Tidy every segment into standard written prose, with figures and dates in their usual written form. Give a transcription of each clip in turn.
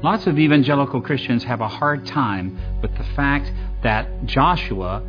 Lots of evangelical Christians have a hard time with the fact that Joshua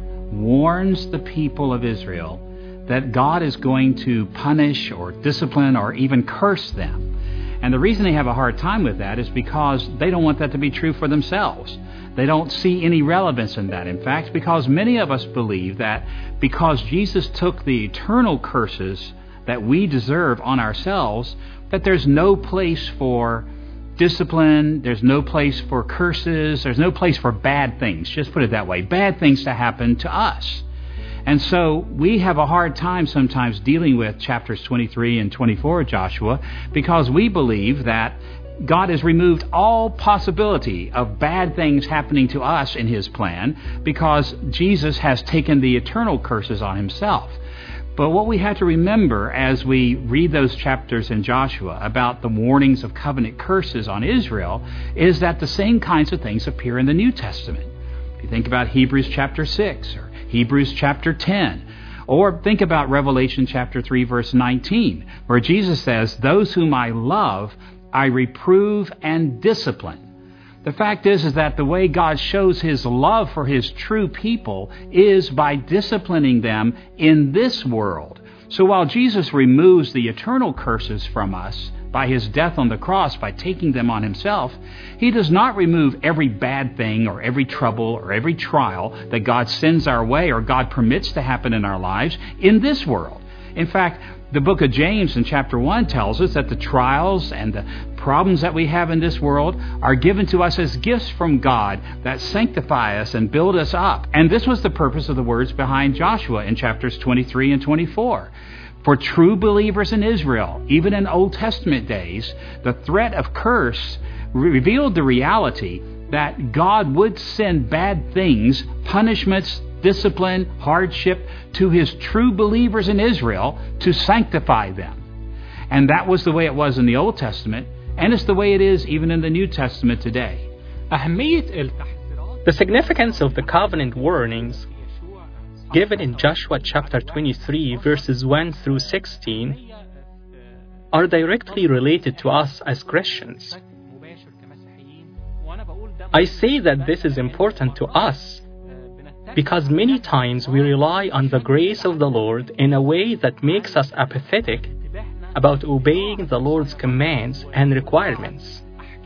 warns the people of Israel that God is going to punish or discipline or even curse them. And the reason they have a hard time with that is because they don't want that to be true for themselves. They don't see any relevance in that. In fact, because many of us believe that because Jesus took the eternal curses that we deserve on ourselves, that there's no place for discipline, there's no place for curses, there's no place for bad things, just put it that way, bad things to happen to us. And so we have a hard time sometimes dealing with chapters 23 and 24 of Joshua because we believe that God has removed all possibility of bad things happening to us in His plan because Jesus has taken the eternal curses on Himself. But what we have to remember as we read those chapters in Joshua about the warnings of covenant curses on Israel is that the same kinds of things appear in the New Testament. If you think about Hebrews chapter 6 or Hebrews chapter 10, or think about Revelation chapter 3 verse 19, where Jesus says, "Those whom I love, I reprove and discipline." The fact is that the way God shows His love for His true people is by disciplining them in this world. So while Jesus removes the eternal curses from us by His death on the cross, by taking them on Himself, He does not remove every bad thing or every trouble or every trial that God sends our way or God permits to happen in our lives in this world. In fact, the book of James in chapter 1 tells us that the trials and the problems that we have in this world are given to us as gifts from God that sanctify us and build us up. And this was the purpose of the words behind Joshua in chapters 23 and 24. For true believers in Israel, even in Old Testament days, the threat of curse revealed the reality that God would send bad things, punishments, discipline, hardship to His true believers in Israel to sanctify them. And that was the way it was in the Old Testament, and it's the way it is even in the New Testament today. The significance of the covenant warnings given in Joshua chapter 23 verses 1 through 16 are directly related to us as Christians. I say that this is important to us because many times we rely on the grace of the Lord in a way that makes us apathetic about obeying the Lord's commands and requirements.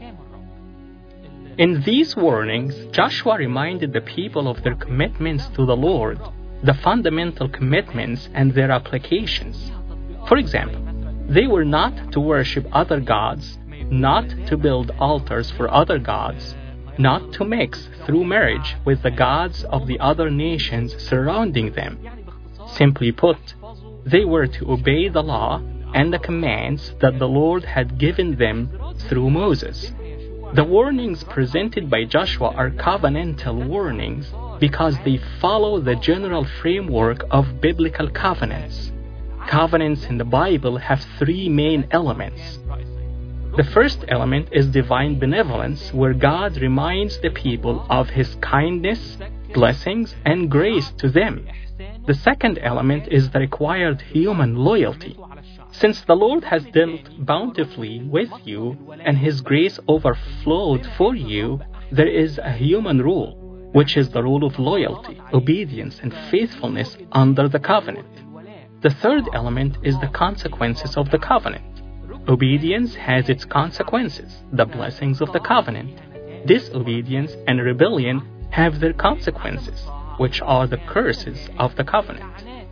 In these warnings, Joshua reminded the people of their commitments to the Lord, the fundamental commitments and their applications. For example, they were not to worship other gods, not to build altars for other gods, not to mix through marriage with the gods of the other nations surrounding them. Simply put, they were to obey the law and the commands that the Lord had given them through Moses. The warnings presented by Joshua are covenantal warnings because they follow the general framework of biblical covenants. Covenants in the Bible have three main elements. The first element is divine benevolence, where God reminds the people of His kindness, blessings, and grace to them. The second element is the required human loyalty. Since the Lord has dealt bountifully with you and His grace overflowed for you, there is a human rule, which is the rule of loyalty, obedience, and faithfulness under the covenant. The third element is the consequences of the covenant. Obedience has its consequences, the blessings of the covenant. Disobedience and rebellion have their consequences, which are the curses of the covenant.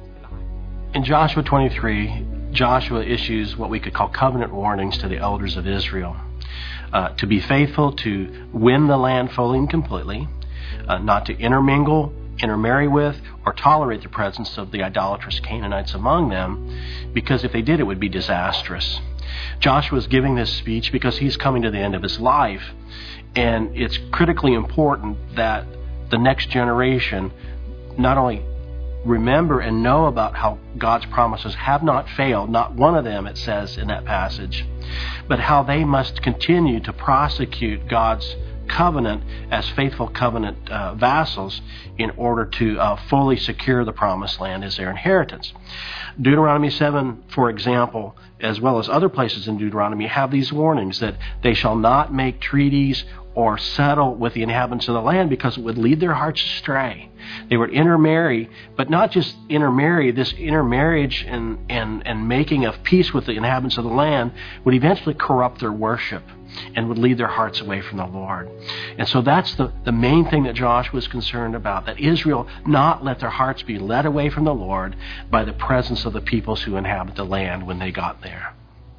In Joshua 23, Joshua issues what we could call covenant warnings to the elders of Israel. To be faithful, to win the land fully and completely, not to intermarry with, or tolerate the presence of the idolatrous Canaanites among them, because if they did, it would be disastrous. Joshua is giving this speech because he's coming to the end of his life, and it's critically important that the next generation not only remember and know about how God's promises have not failed, not one of them, it says in that passage, but how they must continue to prosecute God's covenant as faithful covenant vassals in order to fully secure the promised land as their inheritance. Deuteronomy 7, for example, as well as other places in Deuteronomy, have these warnings that they shall not make treaties or settle with the inhabitants of the land because it would lead their hearts astray. They would intermarry, but not just intermarry. This intermarriage and making of peace with the inhabitants of the land would eventually corrupt their worship and would lead their hearts away from the Lord. And so that's the main thing that Joshua was concerned about, that Israel not let their hearts be led away from the Lord by the presence of the peoples who inhabit the land when they got there.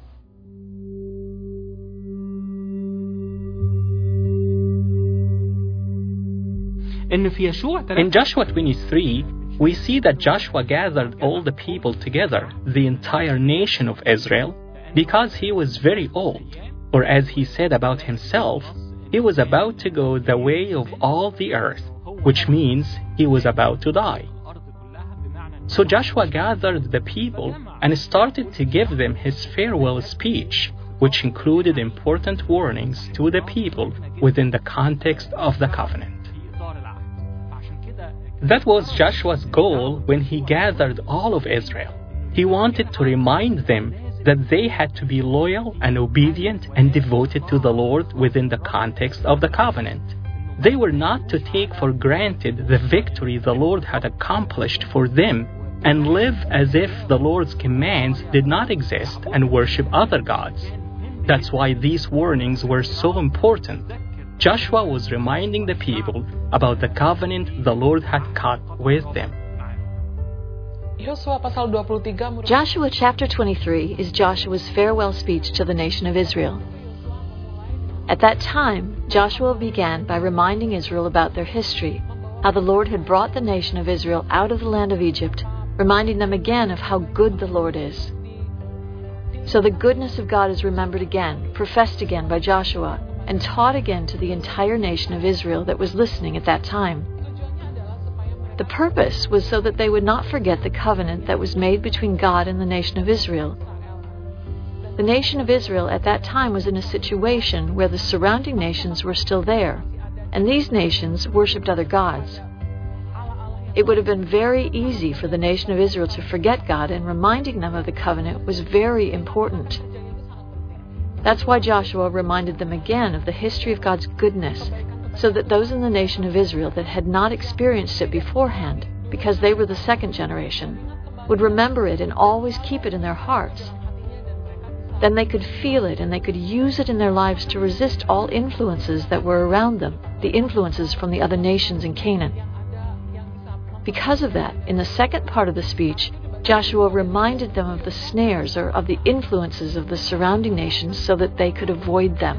In Joshua 23, we see that Joshua gathered all the people together, the entire nation of Israel, because he was very old, or as he said about himself, he was about to go the way of all the earth, which means he was about to die. So Joshua gathered the people and started to give them his farewell speech, which included important warnings to the people within the context of the covenant. That was Joshua's goal when he gathered all of Israel. He wanted to remind them that they had to be loyal and obedient and devoted to the Lord within the context of the covenant. They were not to take for granted the victory the Lord had accomplished for them and live as if the Lord's commands did not exist and worship other gods. That's why these warnings were so important. Joshua was reminding the people about the covenant the Lord had cut with them. Joshua chapter 23 is Joshua's farewell speech to the nation of Israel. At that time, Joshua began by reminding Israel about their history, how the Lord had brought the nation of Israel out of the land of Egypt, reminding them again of how good the Lord is. So the goodness of God is remembered again, professed again by Joshua, and taught again to the entire nation of Israel that was listening at that time. The purpose was so that they would not forget the covenant that was made between God and the nation of Israel. The nation of Israel at that time was in a situation where the surrounding nations were still there, and these nations worshipped other gods. It would have been very easy for the nation of Israel to forget God, and reminding them of the covenant was very important. That's why Joshua reminded them again of the history of God's goodness, so that those in the nation of Israel that had not experienced it beforehand, because they were the second generation, would remember it and always keep it in their hearts. Then they could feel it and they could use it in their lives to resist all influences that were around them, the influences from the other nations in Canaan. Because of that, in the second part of the speech, Joshua reminded them of the snares or of the influences of the surrounding nations so that they could avoid them.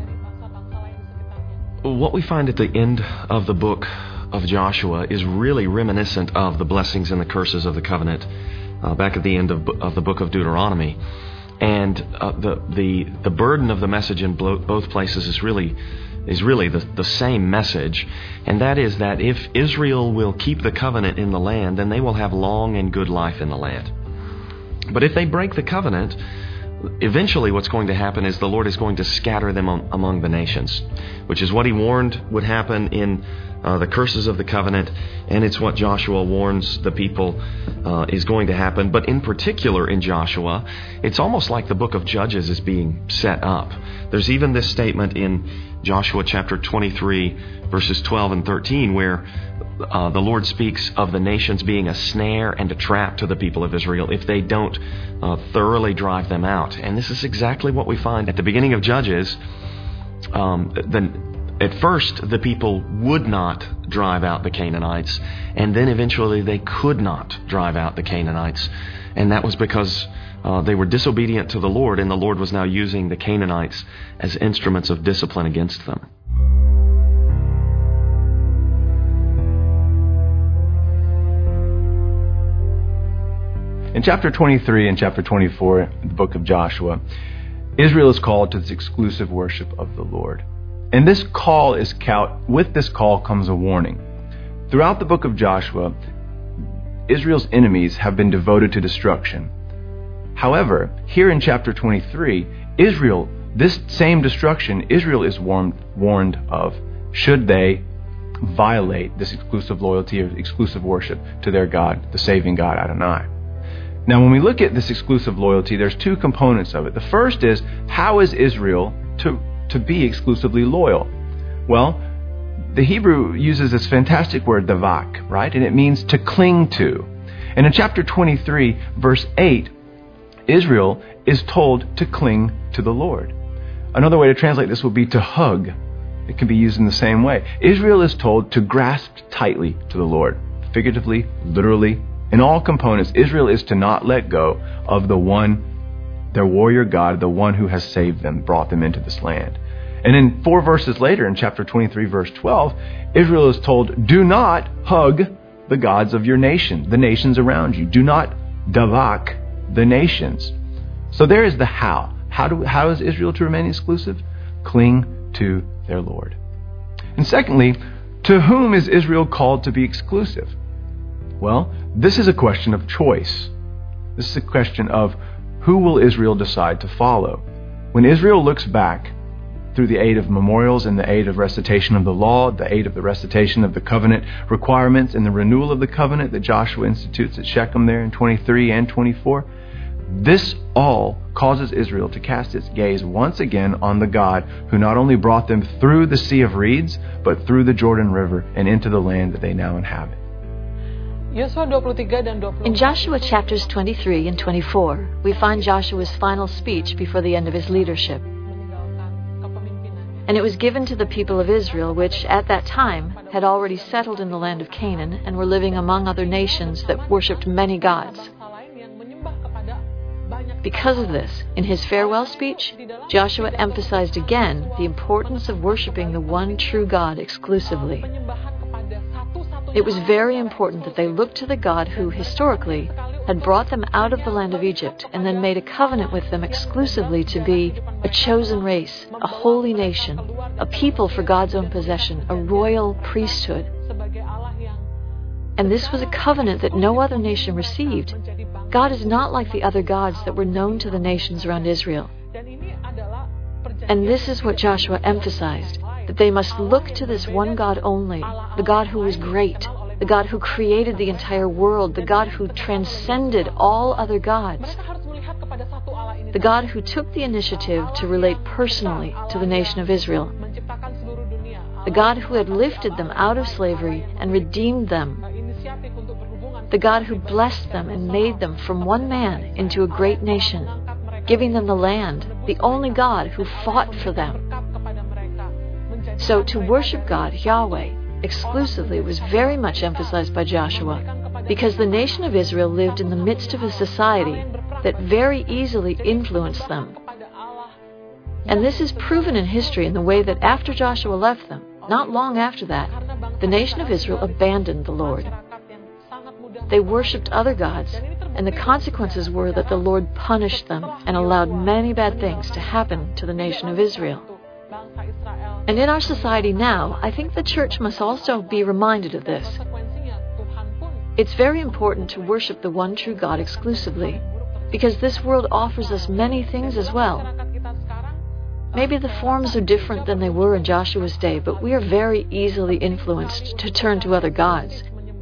What we find at the end of the book of Joshua is really reminiscent of the blessings and the curses of the covenant back at the end of the book of Deuteronomy. And the burden of the message in both places is really the same message, and that is that if Israel will keep the covenant in the land, then they will have long and good life in the land. But if they break the covenant, eventually what's going to happen is the Lord is going to scatter them among the nations, which is what He warned would happen in the curses of the covenant, and it's what Joshua warns the people is going to happen. But in particular in Joshua, it's almost like the book of Judges is being set up. There's even this statement in Joshua chapter 23, verses 12 and 13, where the Lord speaks of the nations being a snare and a trap to the people of Israel if they don't thoroughly drive them out. And this is exactly what we find at the beginning of Judges. At first, the people would not drive out the Canaanites, and then eventually they could not drive out the Canaanites. And that was because they were disobedient to the Lord, and the Lord was now using the Canaanites as instruments of discipline against them. In chapter 23 and chapter 24 in the book of Joshua, Israel is called to this exclusive worship of the Lord. And with this call comes a warning. Throughout the book of Joshua, Israel's enemies have been devoted to destruction. However, here in chapter 23, this same destruction, Israel is warned of should they violate this exclusive loyalty or exclusive worship to their God, the saving God Adonai. Now, when we look at this exclusive loyalty, there's two components of it. The first is, how is Israel to be exclusively loyal? Well, the Hebrew uses this fantastic word, davak, right? And it means to cling to. And in chapter 23, verse 8, Israel is told to cling to the Lord. Another way to translate this would be to hug. It can be used in the same way. Israel is told to grasp tightly to the Lord. Figuratively, literally, in all components, Israel is to not let go of the one, their warrior God, the one who has saved them, brought them into this land. And then 4 verses later, in chapter 23, verse 12, Israel is told, do not hug the gods of your nation, the nations around you. Do not davak the nations. So there is the how. How is Israel to remain exclusive? Cling to their Lord. And secondly, to whom is Israel called to be exclusive? Well, this is a question of choice. This is a question of who will Israel decide to follow. When Israel looks back through the aid of memorials and the aid of recitation of the law, the aid of the recitation of the covenant requirements and the renewal of the covenant that Joshua institutes at Shechem there in 23 and 24, this all causes Israel to cast its gaze once again on the God who not only brought them through the Sea of Reeds, but through the Jordan River and into the land that they now inhabit. In Joshua chapters 23 and 24, we find Joshua's final speech before the end of his leadership. And it was given to the people of Israel, which at that time had already settled in the land of Canaan and were living among other nations that worshipped many gods. Because of this, in his farewell speech, Joshua emphasized again the importance of worshiping the one true God exclusively. It was very important that they looked to the God who, historically, had brought them out of the land of Egypt and then made a covenant with them exclusively to be a chosen race, a holy nation, a people for God's own possession, a royal priesthood. And this was a covenant that no other nation received. God is not like the other gods that were known to the nations around Israel. And this is what Joshua emphasized, that they must look to this one God only, the God who was great, the God who created the entire world, the God who transcended all other gods, the God who took the initiative to relate personally to the nation of Israel, the God who had lifted them out of slavery and redeemed them, the God who blessed them and made them from one man into a great nation, giving them the land, the only God who fought for them. So to worship God, Yahweh, exclusively was very much emphasized by Joshua, because the nation of Israel lived in the midst of a society that very easily influenced them. And this is proven in history in the way that after Joshua left them, not long after that, the nation of Israel abandoned the Lord. They worshipped other gods, and the consequences were that the Lord punished them and allowed many bad things to happen to the nation of Israel. And in our society now, I think the church must also be reminded of this. It's very important to worship the one true God exclusively, because this world offers us many things as well. Maybe the forms are different than they were in Joshua's day, but we are very easily influenced to turn to other gods.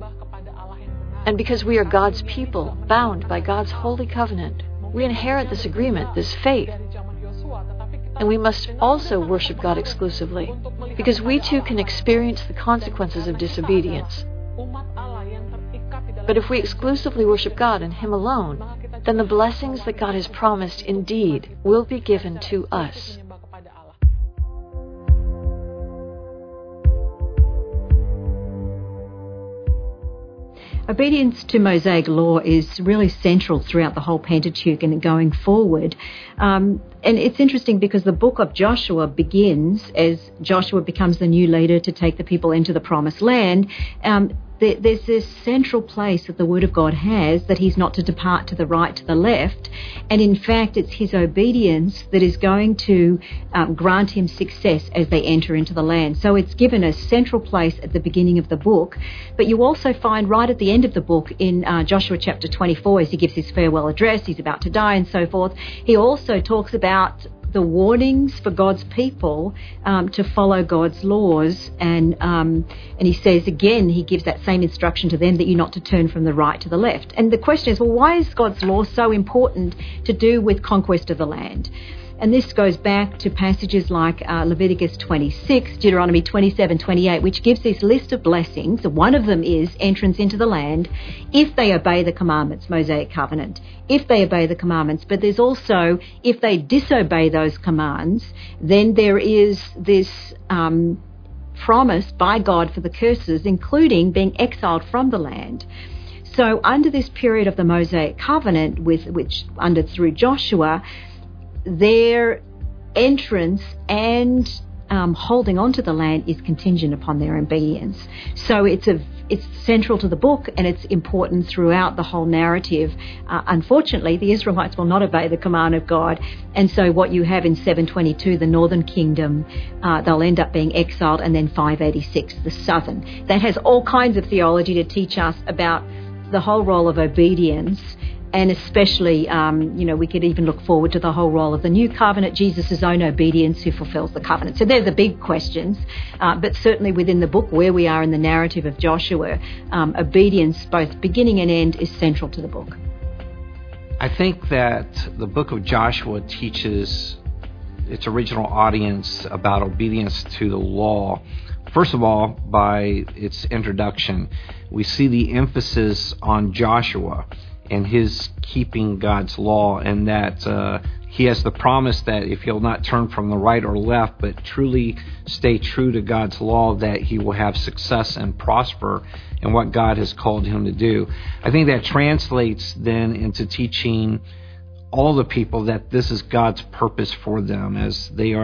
And because we are God's people, bound by God's holy covenant, we inherit this agreement, this faith. And we must also worship God exclusively, because we too can experience the consequences of disobedience. But if we exclusively worship God and Him alone, then the blessings that God has promised indeed will be given to us. Obedience to Mosaic law is really central throughout the whole Pentateuch and going forward. And it's interesting because the book of Joshua begins as Joshua becomes the new leader to take the people into the promised land. There's this central place that the Word of God has, that he's not to depart to the right, to the left. And in fact, it's his obedience that is going to grant him success as they enter into the land. So it's given a central place at the beginning of the book. But you also find right at the end of the book in Joshua chapter 24, as he gives his farewell address, he's about to die and so forth, he also talks about the warnings for God's people to follow God's laws. And he says again, he gives that same instruction to them that you're not to turn from the right to the left. And the question is, well, why is God's law so important to do with conquest of the land? And this goes back to passages like Leviticus 26, Deuteronomy 27, 28, which gives this list of blessings. One of them is entrance into the land if they obey the commandments, Mosaic covenant, if they obey the commandments. But there's also, if they disobey those commands, then there is this promise by God for the curses, including being exiled from the land. So under this period of the Mosaic covenant, through Joshua, their entrance and holding on to the land is contingent upon their obedience. So it's central to the book, and it's important throughout the whole narrative. Unfortunately, the Israelites will not obey the command of God, and so what you have in 722, the northern kingdom, they'll end up being exiled, and then 586, the southern. That has all kinds of theology to teach us about the whole role of obedience. And especially, we could even look forward to the whole role of the new covenant, Jesus' own obedience, who fulfills the covenant. So they're the big questions. But certainly within the book, where we are in the narrative of Joshua, obedience, both beginning and end, is central to the book. I think that the book of Joshua teaches its original audience about obedience to the law. First of all, by its introduction, we see the emphasis on Joshua and his keeping God's law, and that he has the promise that if he'll not turn from the right or left, but truly stay true to God's law, that he will have success and prosper in what God has called him to do. I think that translates then into teaching all the people that this is God's purpose for them, as they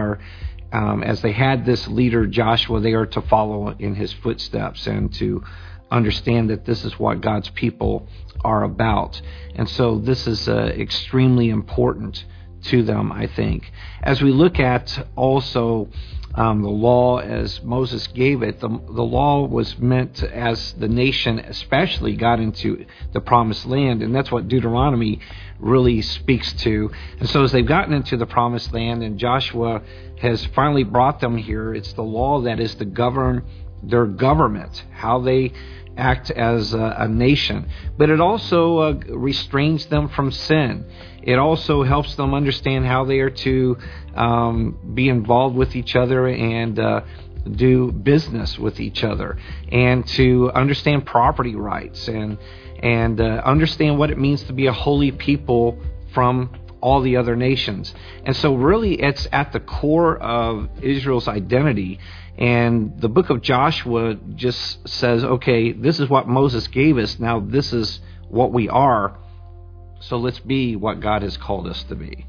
had this leader Joshua, they are to follow in his footsteps and to understand that this is what God's people are about. And so this is extremely important to them, I think. As we look at also the law as Moses gave it, the law was meant as the nation especially got into the promised land, and that's what Deuteronomy really speaks to. And so as they've gotten into the promised land and Joshua has finally brought them here, it's the law that is to govern their government, how they act as a nation. But it also restrains them from sin. It also helps them understand how they are to be involved with each other and do business with each other, and to understand property rights and understand what it means to be a holy people from all the other nations. And so really it's at the core of Israel's identity. And the book of Joshua just says, okay, this is what Moses gave us. Now this is what we are. So let's be what God has called us to be.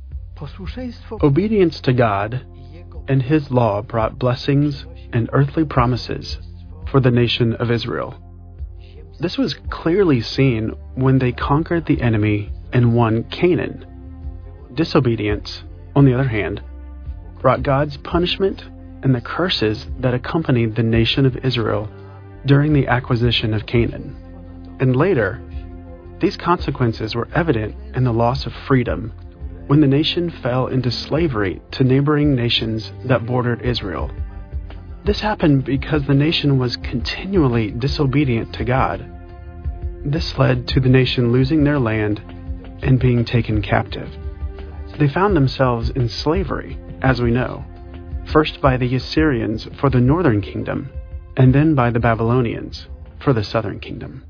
Obedience to God and His law brought blessings and earthly promises for the nation of Israel. This was clearly seen when they conquered the enemy and won Canaan. Disobedience, on the other hand, brought God's punishment and the curses that accompanied the nation of Israel during the acquisition of Canaan. And later, these consequences were evident in the loss of freedom when the nation fell into slavery to neighboring nations that bordered Israel. This happened because the nation was continually disobedient to God. This led to the nation losing their land and being taken captive. They found themselves in slavery, as we know, first by the Assyrians for the northern kingdom, and then by the Babylonians for the southern kingdom.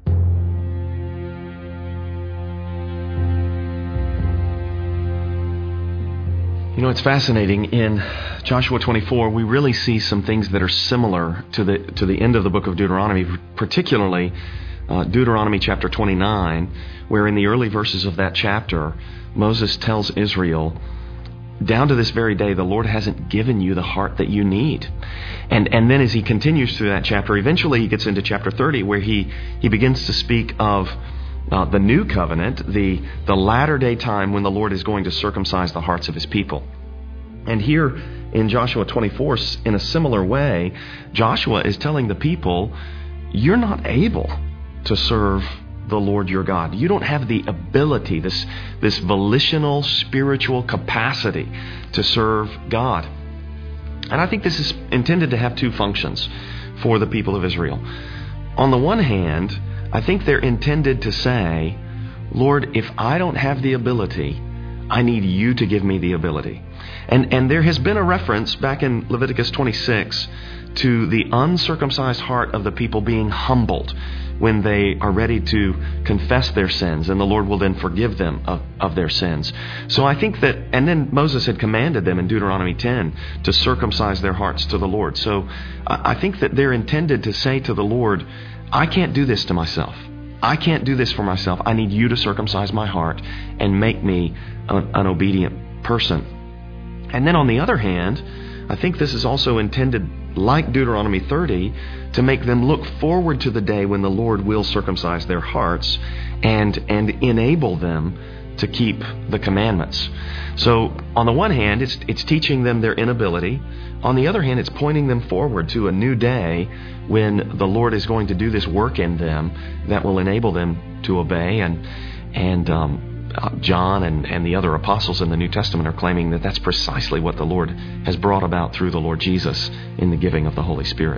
You know, it's fascinating. In Joshua 24, we really see some things that are similar to the end of the book of Deuteronomy, particularly Deuteronomy chapter 29, where in the early verses of that chapter, Moses tells Israel, down to this very day, the Lord hasn't given you the heart that you need. And then as he continues through that chapter, eventually he gets into chapter 30, where he begins to speak of the new covenant, the latter day time when the Lord is going to circumcise the hearts of his people. And here in Joshua 24, in a similar way, Joshua is telling the people, you're not able to serve the Lord your God. You don't have the ability, this volitional, spiritual capacity to serve God. And I think this is intended to have two functions for the people of Israel. On the one hand, I think they're intended to say, Lord, if I don't have the ability, I need you to give me the ability. And there has been a reference back in Leviticus 26 to the uncircumcised heart of the people being humbled when they are ready to confess their sins, and the Lord will then forgive them of their sins. So I think that, and then Moses had commanded them in Deuteronomy 10 to circumcise their hearts to the Lord. So I think that they're intended to say to the Lord, I can't do this to myself. I can't do this for myself. I need you to circumcise my heart and make me an obedient person. And then on the other hand, I think this is also intended, like Deuteronomy 30, to make them look forward to the day when the Lord will circumcise their hearts and enable them to keep the commandments. So on the one hand, it's teaching them their inability. On the other hand, it's pointing them forward to a new day when the Lord is going to do this work in them that will enable them to obey. And John and the other apostles in the New Testament are claiming that that's precisely what the Lord has brought about through the Lord Jesus in the giving of the Holy Spirit.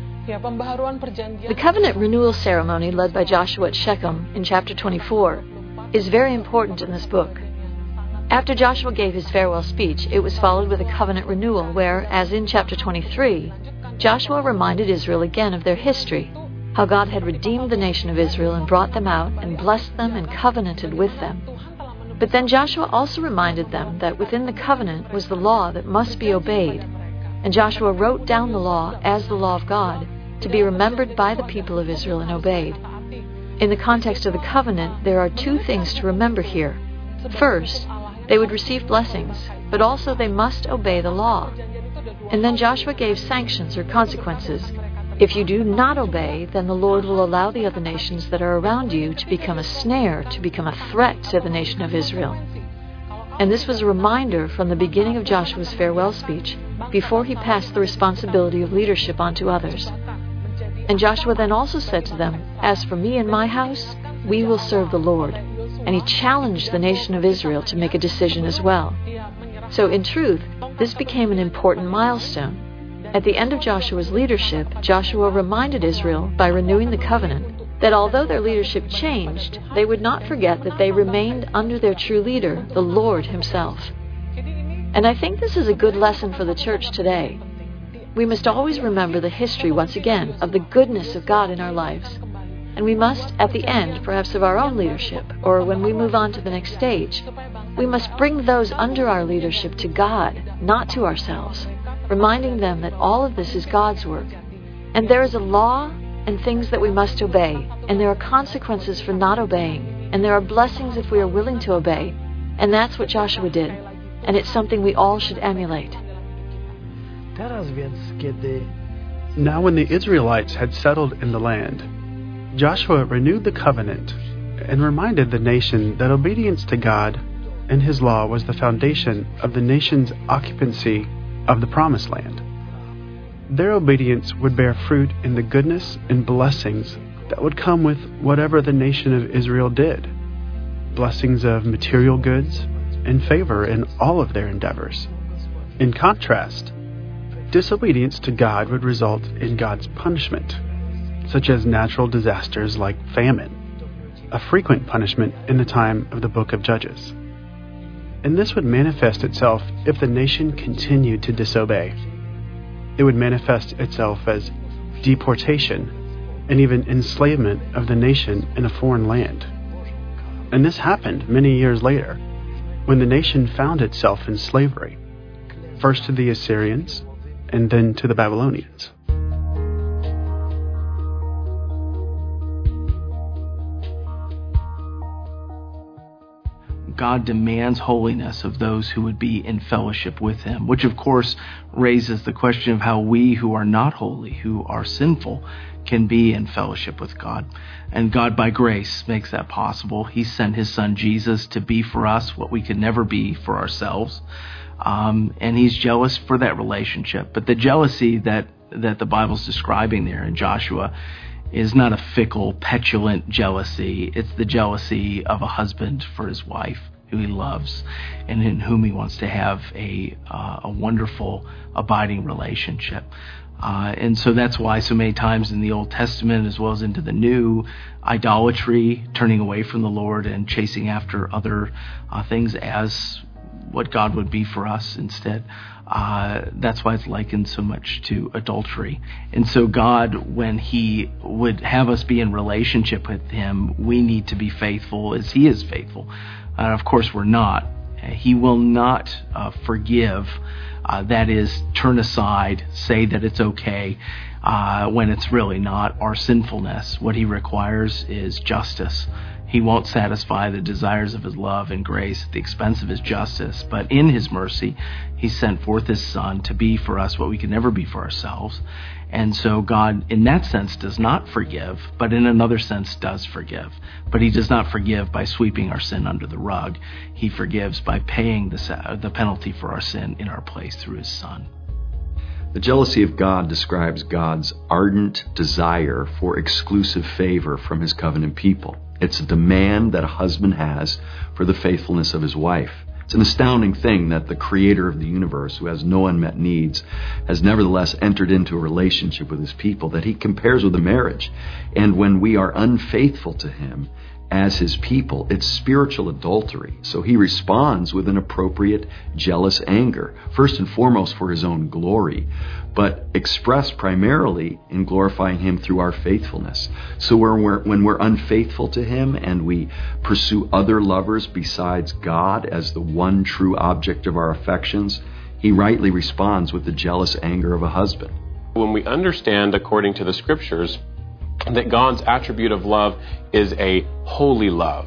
The covenant renewal ceremony led by Joshua at Shechem in chapter 24 is very important in this book. After Joshua gave his farewell speech, it was followed with a covenant renewal where, as in chapter 23, Joshua reminded Israel again of their history, how God had redeemed the nation of Israel and brought them out and blessed them and covenanted with them. But then Joshua also reminded them that within the covenant was the law that must be obeyed, and Joshua wrote down the law as the law of God to be remembered by the people of Israel and obeyed. In the context of the covenant, there are two things to remember here. First, they would receive blessings, but also they must obey the law. And then Joshua gave sanctions or consequences. If you do not obey, then the Lord will allow the other nations that are around you to become a snare, to become a threat to the nation of Israel. And this was a reminder from the beginning of Joshua's farewell speech, before he passed the responsibility of leadership on to others. And Joshua then also said to them, As for me and my house, we will serve the Lord. And he challenged the nation of Israel to make a decision as well. So in truth, this became an important milestone. At the end of Joshua's leadership, Joshua reminded Israel, by renewing the covenant, that although their leadership changed, they would not forget that they remained under their true leader, the Lord himself. And I think this is a good lesson for the church today. We must always remember the history, once again, of the goodness of God in our lives. And we must, at the end, perhaps of our own leadership, or when we move on to the next stage, we must bring those under our leadership to God, not to ourselves, reminding them that all of this is God's work. And there is a law and things that we must obey, and there are consequences for not obeying, and there are blessings if we are willing to obey. And that's what Joshua did, and it's something we all should emulate. Now when the Israelites had settled in the land, Joshua renewed the covenant and reminded the nation that obedience to God and his law was the foundation of the nation's occupancy of the promised land. Their obedience would bear fruit in the goodness and blessings that would come with whatever the nation of Israel did. Blessings of material goods and favor in all of their endeavors. In contrast, disobedience to God would result in God's punishment, such as natural disasters like famine, a frequent punishment in the time of the book of Judges. And this would manifest itself if the nation continued to disobey. It would manifest itself as deportation and even enslavement of the nation in a foreign land. And this happened many years later, when the nation found itself in slavery, first to the Assyrians and then to the Babylonians. God demands holiness of those who would be in fellowship with him, which of course raises the question of how we who are not holy, who are sinful, can be in fellowship with God. And God, by grace, makes that possible. He sent his son Jesus to be for us what we could never be for ourselves. And he's jealous for that relationship. But the jealousy that the Bible's describing there in Joshua is not a fickle, petulant jealousy. It's the jealousy of a husband for his wife who he loves and in whom he wants to have a wonderful, abiding relationship. And so that's why so many times in the Old Testament as well as into the New, idolatry, turning away from the Lord and chasing after other things as what God would be for us instead. That's why it's likened so much to adultery. And so God, when he would have us be in relationship with him, we need to be faithful as he is faithful. Of course, we're not. He will not forgive, that is, turn aside, say that it's okay, when it's really not, our sinfulness. What he requires is justice. He won't satisfy the desires of his love and grace at the expense of his justice, but in his mercy, he sent forth his Son to be for us what we could never be for ourselves. And so God, in that sense, does not forgive, but in another sense does forgive. But he does not forgive by sweeping our sin under the rug. He forgives by paying the penalty for our sin in our place through his Son. The jealousy of God describes God's ardent desire for exclusive favor from his covenant people. It's a demand that a husband has for the faithfulness of his wife. It's an astounding thing that the creator of the universe, who has no unmet needs, has nevertheless entered into a relationship with his people that he compares with a marriage. And when we are unfaithful to him as his people, it's spiritual adultery. So he responds with an appropriate jealous anger, first and foremost for his own glory, but expressed primarily in glorifying him through our faithfulness. So when we're unfaithful to him and we pursue other lovers besides God as the one true object of our affections, he rightly responds with the jealous anger of a husband. When we understand, according to the Scriptures, that God's attribute of love is a holy love,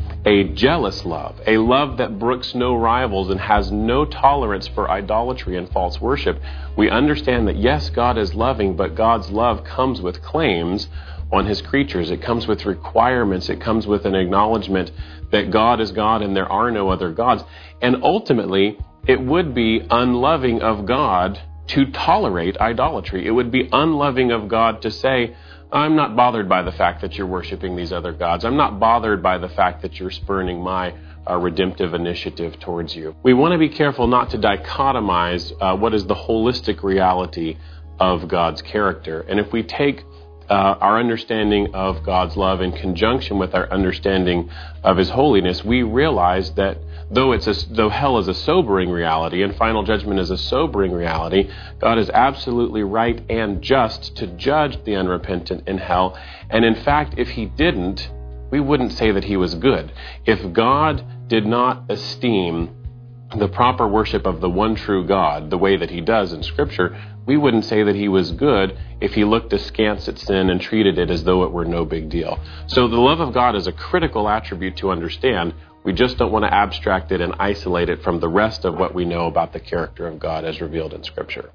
a jealous love, a love that brooks no rivals and has no tolerance for idolatry and false worship, we understand that yes, God is loving, but God's love comes with claims on his creatures. It comes with requirements. It comes with an acknowledgement that God is God and there are no other gods. And ultimately, it would be unloving of God to tolerate idolatry. It would be unloving of God to say, I'm not bothered by the fact that you're worshiping these other gods. I'm not bothered by the fact that you're spurning my redemptive initiative towards you. We want to be careful not to dichotomize what is the holistic reality of God's character. And if we take our understanding of God's love in conjunction with our understanding of his holiness, we realize that though hell is a sobering reality and final judgment is a sobering reality, God is absolutely right and just to judge the unrepentant in hell. And in fact, if he didn't, we wouldn't say that he was good. If God did not esteem the proper worship of the one true God the way that he does in Scripture, we wouldn't say that he was good if he looked askance at sin and treated it as though it were no big deal. So the love of God is a critical attribute to understand. We just don't want to abstract it and isolate it from the rest of what we know about the character of God as revealed in Scripture.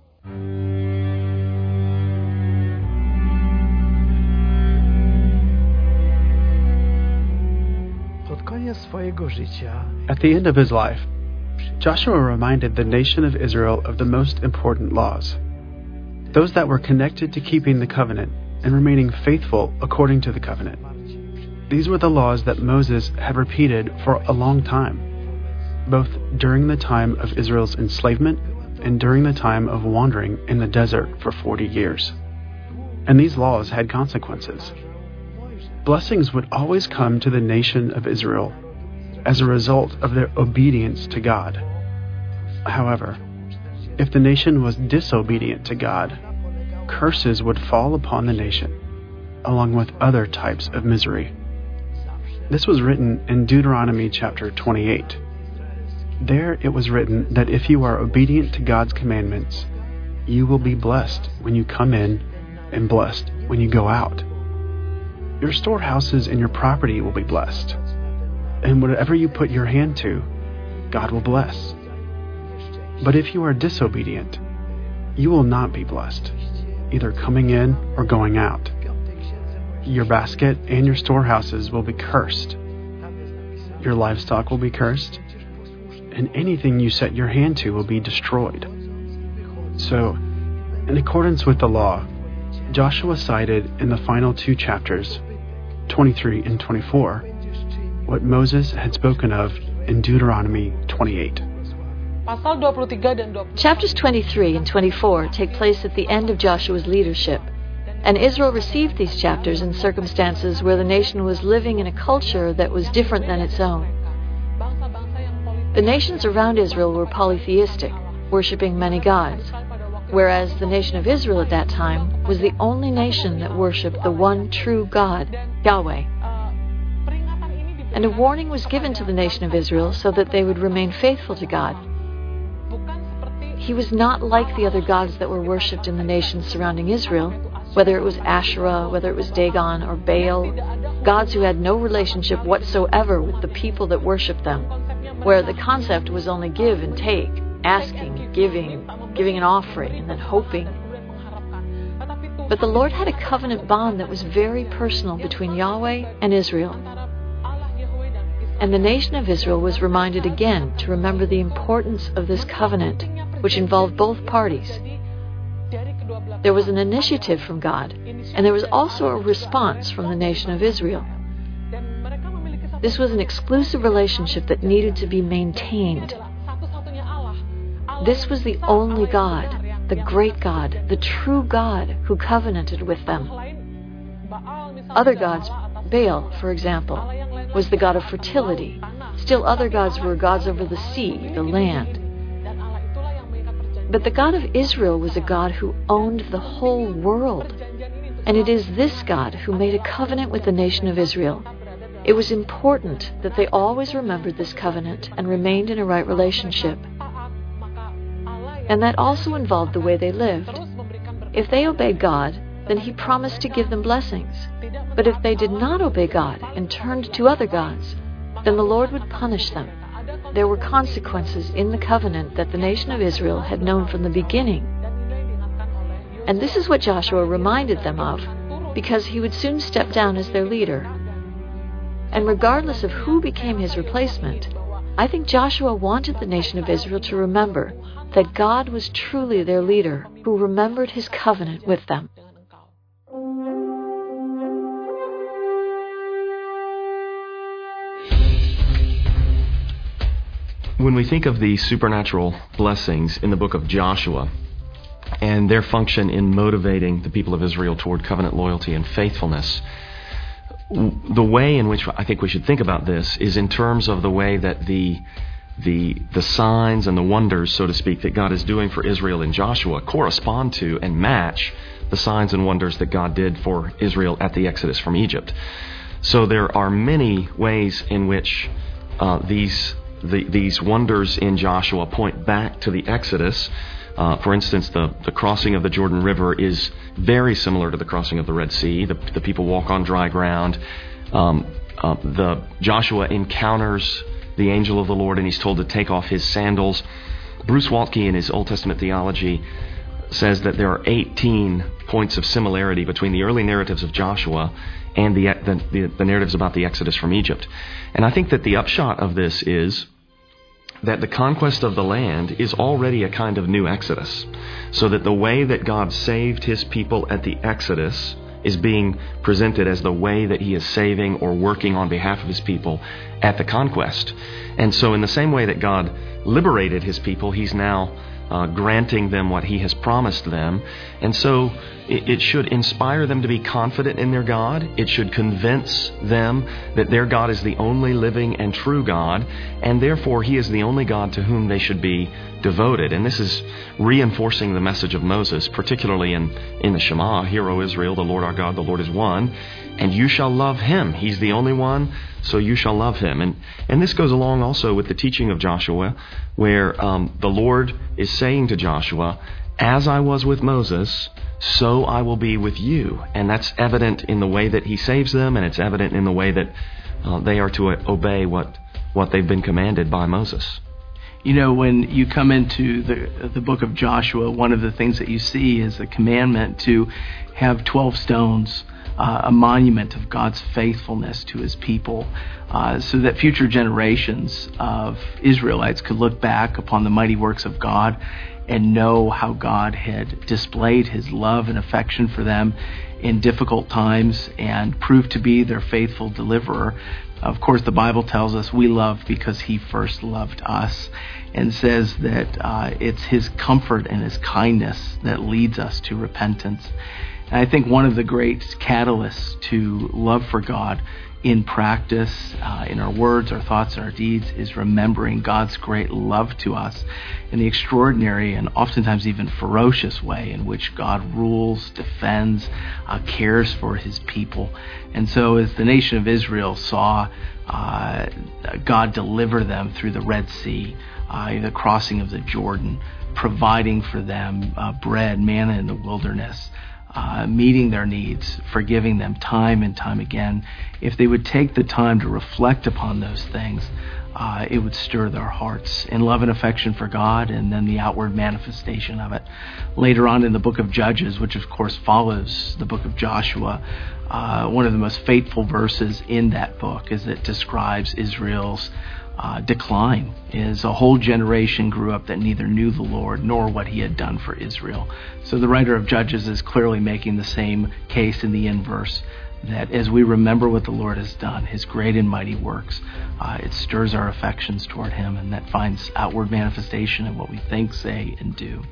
At the end of his life, Joshua reminded the nation of Israel of the most important laws, those that were connected to keeping the covenant and remaining faithful according to the covenant. These were the laws that Moses had repeated for a long time, both during the time of Israel's enslavement and during the time of wandering in the desert for 40 years. And these laws had consequences. Blessings would always come to the nation of Israel as a result of their obedience to God. However, if the nation was disobedient to God, curses would fall upon the nation, along with other types of misery. This was written in Deuteronomy chapter 28. There it was written that if you are obedient to God's commandments, you will be blessed when you come in and blessed when you go out. Your storehouses and your property will be blessed. And whatever you put your hand to, God will bless. But if you are disobedient, you will not be blessed, either coming in or going out. Your basket and your storehouses will be cursed. Your livestock will be cursed, and anything you set your hand to will be destroyed. So, in accordance with the law, Joshua cited in the final two chapters, 23 and 24, what Moses had spoken of in Deuteronomy 28. Chapters 23 and 24 take place at the end of Joshua's leadership, and Israel received these chapters in circumstances where the nation was living in a culture that was different than its own. The nations around Israel were polytheistic, worshiping many gods, whereas the nation of Israel at that time was the only nation that worshiped the one true God, Yahweh. And a warning was given to the nation of Israel so that they would remain faithful to God. He was not like the other gods that were worshipped in the nations surrounding Israel, whether it was Asherah, whether it was Dagon or Baal, gods who had no relationship whatsoever with the people that worshipped them, where the concept was only give and take, asking, giving an offering, and then hoping. But the Lord had a covenant bond that was very personal between Yahweh and Israel. And the nation of Israel was reminded again to remember the importance of this covenant, which involved both parties. There was an initiative from God, and there was also a response from the nation of Israel. This was an exclusive relationship that needed to be maintained. This was the only God, the great God, the true God who covenanted with them. Other gods, Baal, for example, was the god of fertility. Still other gods were gods over the sea, the land. But the God of Israel was a God who owned the whole world. And it is this God who made a covenant with the nation of Israel. It was important that they always remembered this covenant and remained in a right relationship. And that also involved the way they lived. If they obeyed God, then He promised to give them blessings. But if they did not obey God and turned to other gods, then the Lord would punish them. There were consequences in the covenant that the nation of Israel had known from the beginning. And this is what Joshua reminded them of, because he would soon step down as their leader. And regardless of who became his replacement, I think Joshua wanted the nation of Israel to remember that God was truly their leader, who remembered His covenant with them. When we think of the supernatural blessings in the book of Joshua and their function in motivating the people of Israel toward covenant loyalty and faithfulness, the way in which I think we should think about this is in terms of the way that the signs and the wonders, so to speak, that God is doing for Israel in Joshua correspond to and match the signs and wonders that God did for Israel at the Exodus from Egypt. So there are many ways in which these wonders in Joshua point back to the Exodus. For instance, the crossing of the Jordan River is very similar to the crossing of the Red Sea. The people walk on dry ground. Joshua encounters the angel of the Lord, and he's told to take off his sandals. Bruce Waltke, in his Old Testament theology, says that there are 18 points of similarity between the early narratives of Joshua and the narratives about the Exodus from Egypt. And I think that the upshot of this is that the conquest of the land is already a kind of new Exodus. So that the way that God saved His people at the Exodus is being presented as the way that He is saving or working on behalf of His people at the conquest. And so in the same way that God liberated His people, He's now granting them what He has promised them. And so it should inspire them to be confident in their God. It should convince them that their God is the only living and true God, and therefore He is the only God to whom they should be devoted. And this is reinforcing the message of Moses, particularly in the Shema, "Hear, O Israel, the Lord our God, the Lord is one, and you shall love Him." He's the only one, so you shall love Him. And this goes along also with the teaching of Joshua, where the Lord is saying to Joshua, "As I was with Moses, so I will be with you." And that's evident in the way that He saves them, and it's evident in the way that they are to obey what they've been commanded by Moses. You know, when you come into the book of Joshua, one of the things that you see is the commandment to have 12 stones a monument of God's faithfulness to his people, so that future generations of Israelites could look back upon the mighty works of God and know how God had displayed his love and affection for them in difficult times and proved to be their faithful deliverer. Of course, the Bible tells us we love because he first loved us, and says that it's his comfort and his kindness that leads us to repentance. And I think one of the great catalysts to love for God in practice, in our words, our thoughts, and our deeds, is remembering God's great love to us in the extraordinary and oftentimes even ferocious way in which God rules, defends, cares for his people. And so as the nation of Israel saw God deliver them through the Red Sea, the crossing of the Jordan, providing for them bread, manna in the wilderness, meeting their needs, forgiving them time and time again. If they would take the time to reflect upon those things, it would stir their hearts in love and affection for God, and then the outward manifestation of it. Later on in the book of Judges, which of course follows the book of Joshua, one of the most fateful verses in that book is it describes Israel's decline, is a whole generation grew up that neither knew the Lord nor what he had done for Israel. So the writer of Judges is clearly making the same case in the inverse, that as we remember what the Lord has done, his great and mighty works, it stirs our affections toward him, and that finds outward manifestation in what we think, say, and do.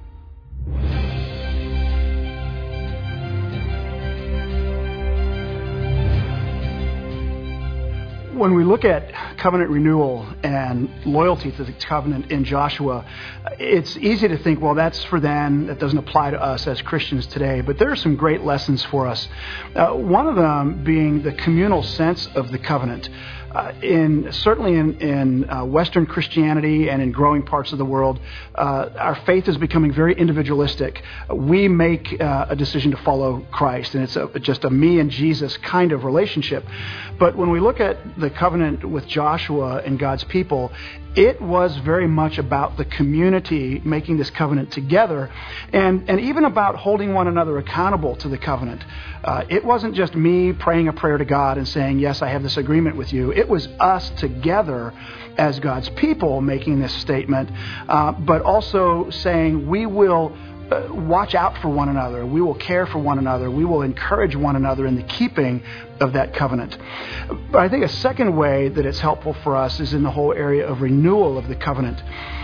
When we look at covenant renewal and loyalty to the covenant in Joshua, it's easy to think, well, that's for then, that doesn't apply to us as Christians today. But there are some great lessons for us. One of them being the communal sense of the covenant. Certainly in Western Christianity and in growing parts of the world, our faith is becoming very individualistic. We make a decision to follow Christ, and it's just a me and Jesus kind of relationship. But when we look at the covenant with Joshua and God's people, it was very much about the community making this covenant together, and even about holding one another accountable to the covenant. It wasn't just me praying a prayer to God and saying, yes, I have this agreement with you. It was us together as God's people making this statement, but also saying we will watch out for one another. We will care for one another. We will encourage one another in the keeping of that covenant. But I think a second way that it's helpful for us is in the whole area of renewal of the covenant.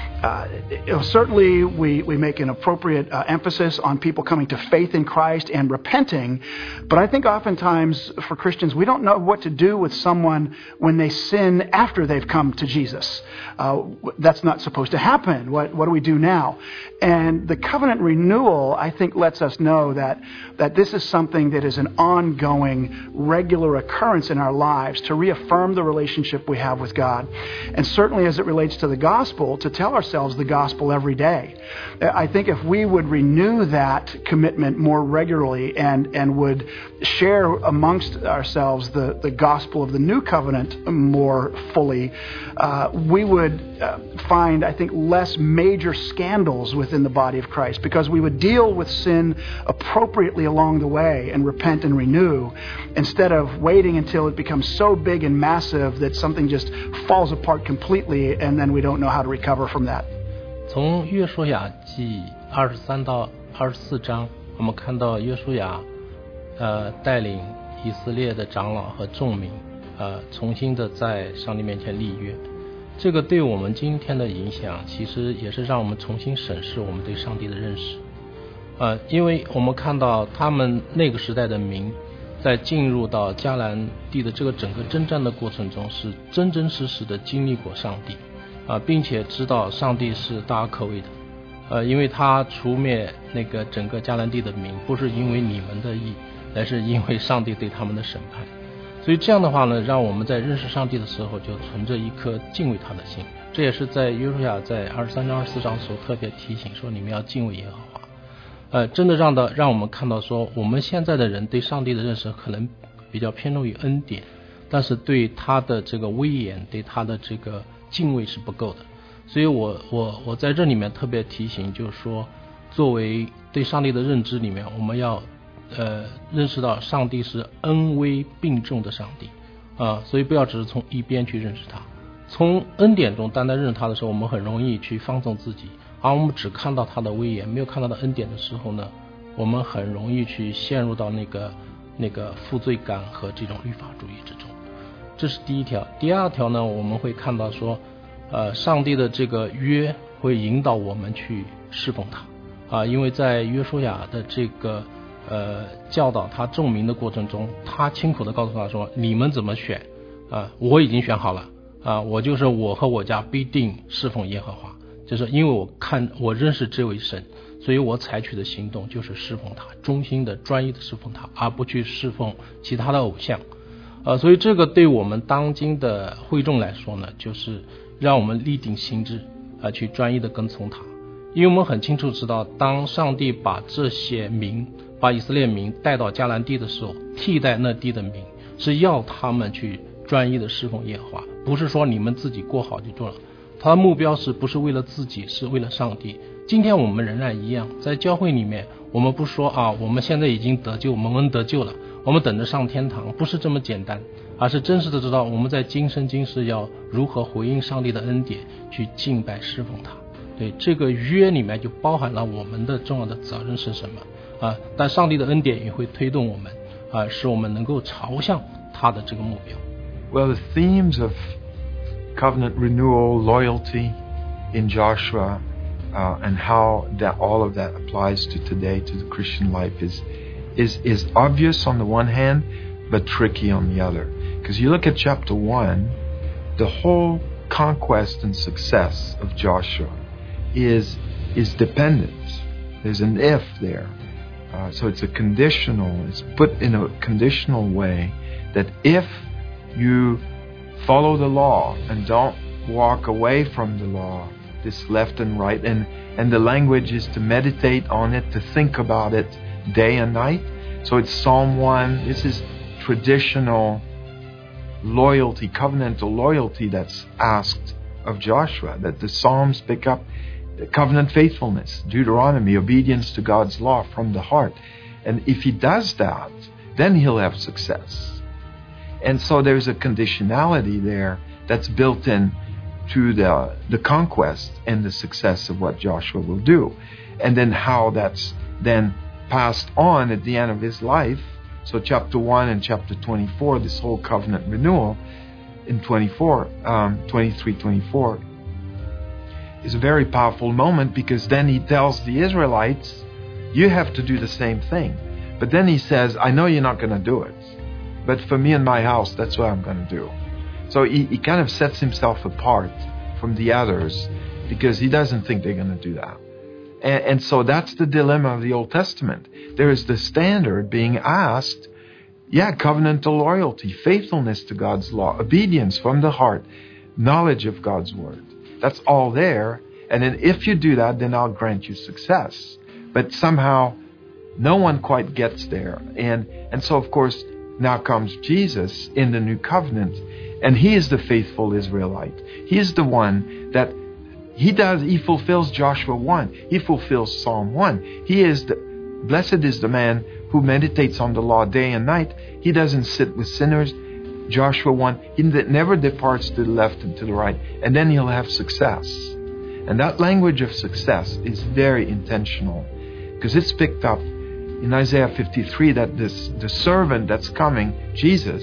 Certainly, we make an appropriate emphasis on people coming to faith in Christ and repenting, but I think oftentimes for Christians, we don't know what to do with someone when they sin after they've come to Jesus. That's not supposed to happen. What do we do now? And the covenant renewal, I think, lets us know that this is something that is an ongoing, regular occurrence in our lives to reaffirm the relationship we have with God. And certainly as it relates to the gospel, to tell ourselves the gospel every day. I think if we would renew that commitment more regularly and would share amongst ourselves the gospel of the new covenant more fully, we would find, I think, less major scandals within the body of Christ, because we would deal with sin appropriately along the way and repent and renew, instead of waiting until it becomes so big and massive that something just falls apart completely and then we don't know how to recover from that. 从约书亚记23到24章，我们看到约书亚带领以色列的长老和众民重新的在上帝面前立约。这个对我们今天的影响，其实也是让我们重新审视我们对上帝的认识。因为我们看到他们那个时代的民在进入到迦南地的这个整个征战的过程中，是真真实实的经历过上帝并且知道上帝是大而可畏的因为他除灭那个整个迦南地的民，不是因为你们的义，而是因为上帝对他们的审判。所以这样的话呢，让我们在认识上帝的时候就存着一颗敬畏他的心。这也是在约书亚在23章24章所特别提醒说，你们要敬畏耶和华。真的让我们看到说，我们现在的人对上帝的认识可能比较偏重于恩典，但是对他的这个威严，对他的这个敬畏是不够的。所以我在这里面特别提醒，就是说作为对上帝的认知里面，我们要认识到上帝是恩威并重的上帝所以不要只是从一边去认识他。从恩典中单单认识他的时候，我们很容易去放纵自己，而我们只看到他的威严，没有看到他的恩典的时候呢，我们很容易去陷入到那个负罪感和这种律法主义之中。这是第一条。第二条呢，我们会看到说上帝的这个约会引导我们去侍奉他因为在约书亚的这个教导他众民的过程中，他清楚地告诉他说，你们怎么选我已经选好了我就是我和我家必定侍奉耶和华，就是因为我认识这位神，所以我采取的行动就是侍奉他，忠心的专一的侍奉他，而不去侍奉其他的偶像所以这个对我们当今的会众来说呢，就是让我们立定心志去专一的跟从他。因为我们很清楚知道，当上帝把这些民，把以色列民带到迦南地的时候，替代那地的民，是要他们去专一的侍奉耶和华，不是说你们自己过好就做了。他的目标是不是为了自己，是为了上帝。今天我们仍然一样，在教会里面，我们不说我们现在已经得救，蒙恩得救了，我们等着上天堂，不是这么简单，而是真实的知道我们在今生今世要如何回应上帝的恩典，去敬拜侍奉他。对，这个约里面就包含了我们的重要的责任是什么但上帝的恩典也会推动我们使我们能够朝向他的这个目标。 Well, the themes of covenant renewal, loyalty in Joshua and how that all of that applies to today, to the Christian life is obvious on the one hand, but tricky on the other. Because you look at chapter 1, the whole conquest and success of Joshua is dependent. There's an if there. So it's it's put in a conditional way that if you follow the law and don't walk away from the law, this left and right, and the language is to meditate on it, to think about it day and night. So it's Psalm 1. This is traditional loyalty, covenantal loyalty that's asked of Joshua, that the Psalms pick up the covenant faithfulness, Deuteronomy, obedience to God's law from the heart. And if he does that, then he'll have success. And so there's a conditionality there that's built in to the conquest and the success of what Joshua will do. And then how that's then passed on at the end of his life. So chapter 1 and chapter 24, this whole covenant renewal in 23, 24, is a very powerful moment, because then he tells the Israelites, you have to do the same thing. But then he says, I know you're not going to do it, but for me and my house, that's what I'm going to do. So he kind of sets himself apart from the others, because he doesn't think they're going to do that. And so that's the dilemma of the Old Testament. There is the standard being asked, covenantal loyalty, faithfulness to God's law, obedience from the heart, knowledge of God's word. That's all there. And then if you do that, then I'll grant you success. But somehow no one quite gets there. And so, of course, now comes Jesus in the new covenant. And he is the faithful Israelite. He is the one that he fulfills Joshua 1. He fulfills Psalm 1. Blessed is the man who meditates on the law day and night. He doesn't sit with sinners. Joshua 1, he never departs to the left and to the right, and then he'll have success. And that language of success is very intentional, because it's picked up in Isaiah 53 that the servant that's coming, Jesus,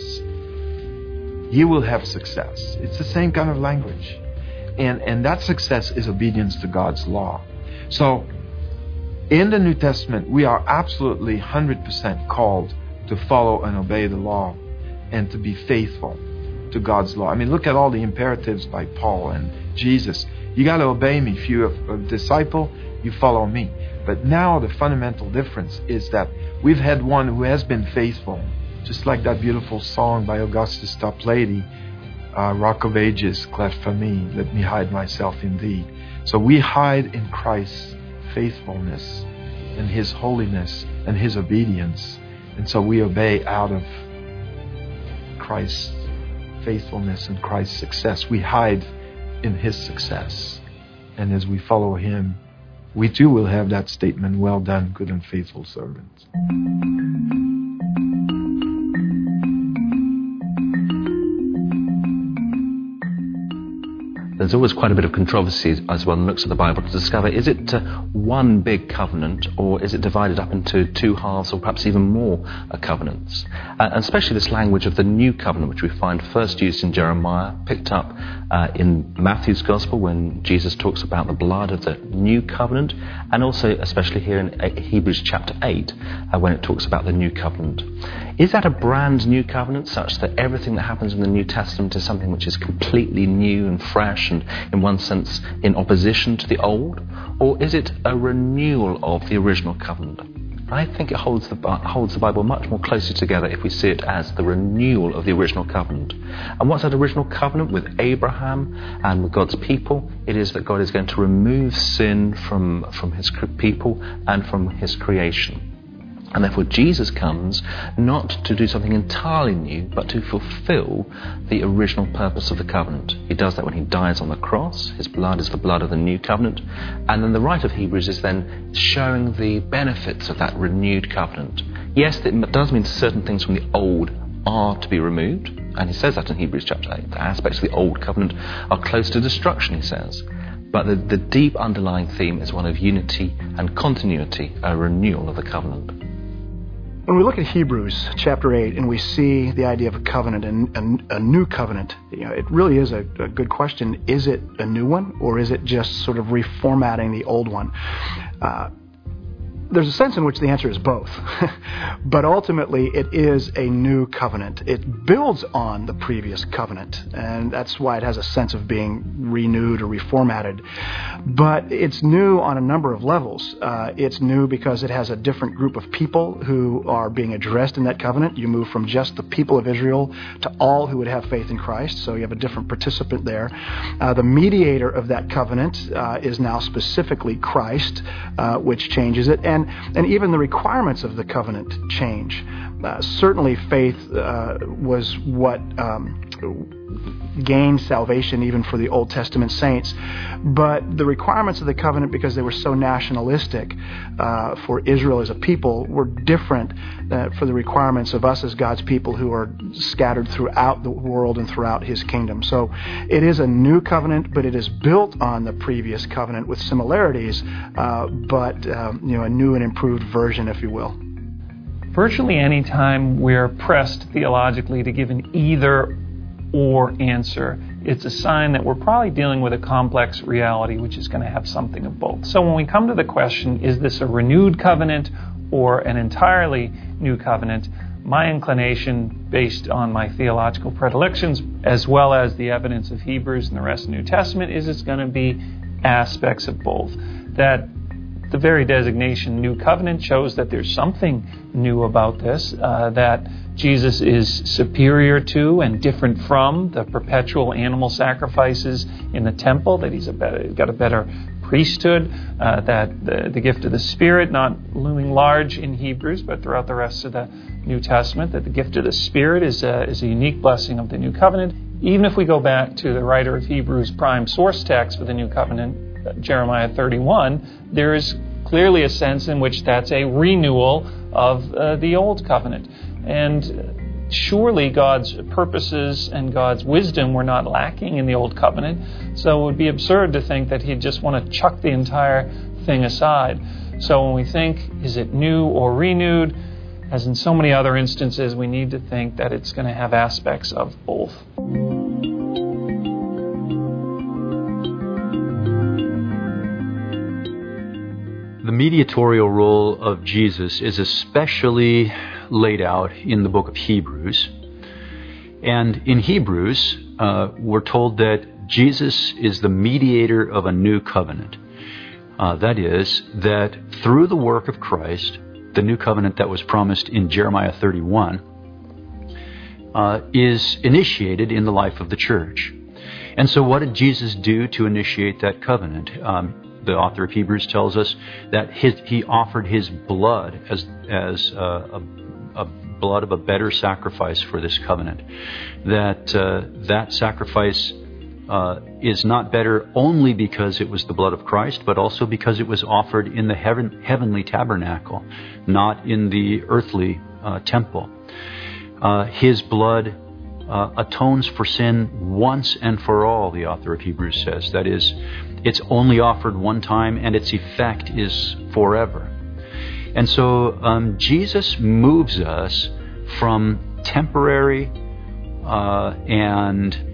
he will have success. It's the same kind of language. And that success is obedience to God's law. So in the New Testament, we are absolutely 100% called to follow and obey the law, and to be faithful to God's law. I mean, look at all the imperatives by Paul and Jesus. You got to obey me. If you're a disciple, you follow me. But now the fundamental difference is that we've had one who has been faithful, just like that beautiful song by Augustus Toplady, Rock of Ages, cleft for me, let me hide myself in thee. So we hide in Christ's faithfulness and his holiness and his obedience. And so we obey out of Christ's faithfulness and Christ's success. We hide in his success. And as we follow him, we too will have that statement, "Well done, good and faithful servants." There's always quite a bit of controversy as one looks at the Bible to discover, is it one big covenant, or is it divided up into two halves, or perhaps even more covenants? And especially this language of the new covenant, which we find first used in Jeremiah, picked up in Matthew's Gospel when Jesus talks about the blood of the new covenant, and also especially here in Hebrews chapter 8 when it talks about the new covenant. Is that a brand new covenant, such that everything that happens in the New Testament is something which is completely new and fresh and, in one sense, in opposition to the old? Or is it a renewal of the original covenant? I think it holds the Bible much more closely together if we see it as the renewal of the original covenant. And what's that original covenant with Abraham and with God's people? It is that God is going to remove sin from his people and from his creation. And therefore Jesus comes not to do something entirely new, but to fulfill the original purpose of the covenant. He does that when he dies on the cross. His blood is the blood of the new covenant. And then the writer of Hebrews is then showing the benefits of that renewed covenant. Yes, it does mean certain things from the old are to be removed. And he says that in Hebrews chapter 8. The aspects of the old covenant are close to destruction, he says. But the deep underlying theme is one of unity and continuity, a renewal of the covenant. When we look at Hebrews chapter 8 and we see the idea of a covenant and a new covenant, it really is a good question. Is it a new one, or is it just sort of reformatting the old one? There's a sense in which the answer is both. But ultimately, it is a new covenant. It builds on the previous covenant, and that's why it has a sense of being renewed or reformatted. But it's new on a number of levels. It's new because it has a different group of people who are being addressed in that covenant. You move from just the people of Israel to all who would have faith in Christ, so you have a different participant there. The mediator of that covenant is now specifically Christ, which changes it. And even the requirements of the covenant change. Certainly faith was what gained salvation even for the Old Testament saints. But the requirements of the covenant, because they were so nationalistic for Israel as a people, were different for the requirements of us as God's people who are scattered throughout the world and throughout His kingdom. So it is a new covenant, but it is built on the previous covenant with similarities, but a new and improved version, if you will. Virtually any time we're pressed theologically to give an either-or answer, it's a sign that we're probably dealing with a complex reality which is going to have something of both. So when we come to the question, is this a renewed covenant or an entirely new covenant, my inclination, based on my theological predilections, as well as the evidence of Hebrews and the rest of the New Testament, is it's going to be aspects of both. That the very designation New Covenant shows that there's something new about this, that Jesus is superior to and different from the perpetual animal sacrifices in the temple, that he's got a better priesthood, that the gift of the Spirit, not looming large in Hebrews, but throughout the rest of the New Testament, that the gift of the Spirit is a unique blessing of the New Covenant. Even if we go back to the writer of Hebrews' prime source text for the New Covenant, Jeremiah 31, there is clearly a sense in which that's a renewal of the Old Covenant. And surely God's purposes and God's wisdom were not lacking in the Old Covenant, so it would be absurd to think that He'd just want to chuck the entire thing aside. So when we think, is it new or renewed, as in so many other instances, we need to think that it's going to have aspects of both. The mediatorial role of Jesus is especially laid out in the book of Hebrews. And in Hebrews, we're told that Jesus is the mediator of a new covenant. That is, that through the work of Christ, the new covenant that was promised in Jeremiah 31 is initiated in the life of the church. And so what did Jesus do to initiate that covenant? The author of Hebrews tells us that he offered his blood as a blood of a better sacrifice for this covenant. That sacrifice is not better only because it was the blood of Christ, but also because it was offered in the heavenly tabernacle, not in the earthly temple. His blood atones for sin once and for all, the author of Hebrews says. That is, it's only offered one time and its effect is forever. And so Jesus moves us from temporary and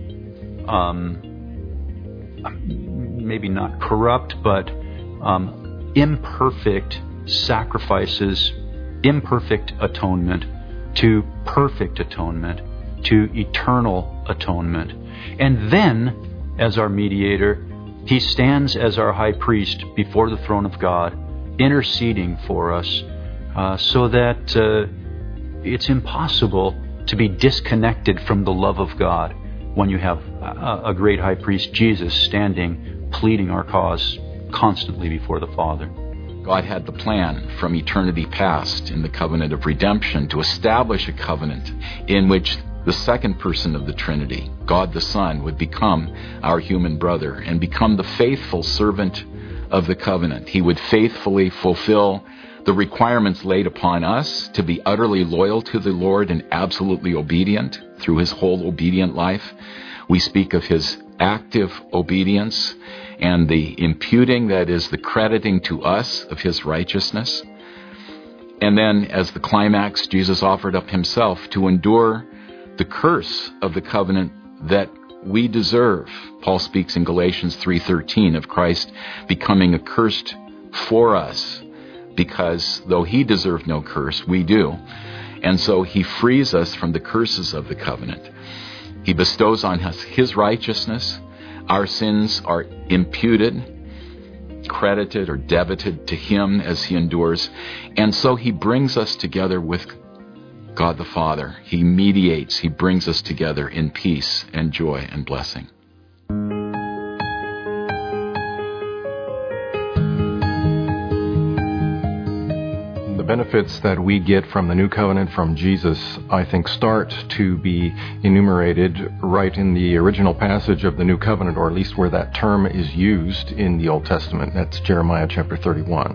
maybe not corrupt, but imperfect sacrifices, imperfect atonement, to perfect atonement, to eternal atonement. And then, as our mediator, he stands as our high priest before the throne of God, interceding for us, so that it's impossible to be disconnected from the love of God when you have a great high priest, Jesus, standing, pleading our cause constantly before the Father. God had the plan from eternity past in the covenant of redemption to establish a covenant in which the second person of the Trinity, God the Son, would become our human brother and become the faithful servant of the covenant. He would faithfully fulfill the requirements laid upon us to be utterly loyal to the Lord and absolutely obedient through his whole obedient life. We speak of his active obedience and the imputing, that is, the crediting to us of his righteousness. And then, as the climax, Jesus offered up himself to endure the curse of the covenant that we deserve. Paul speaks in Galatians 3:13 of Christ becoming accursed for us, because though he deserved no curse, we do. And so he frees us from the curses of the covenant. He bestows on us his righteousness. Our sins are imputed, credited or debited to him as he endures. And so he brings us together with God the Father. He mediates. He brings us together in peace and joy and blessing. The benefits that we get from the new covenant from Jesus, I think, start to be enumerated right in the original passage of the new covenant, or at least where that term is used in the Old Testament. That's Jeremiah chapter 31.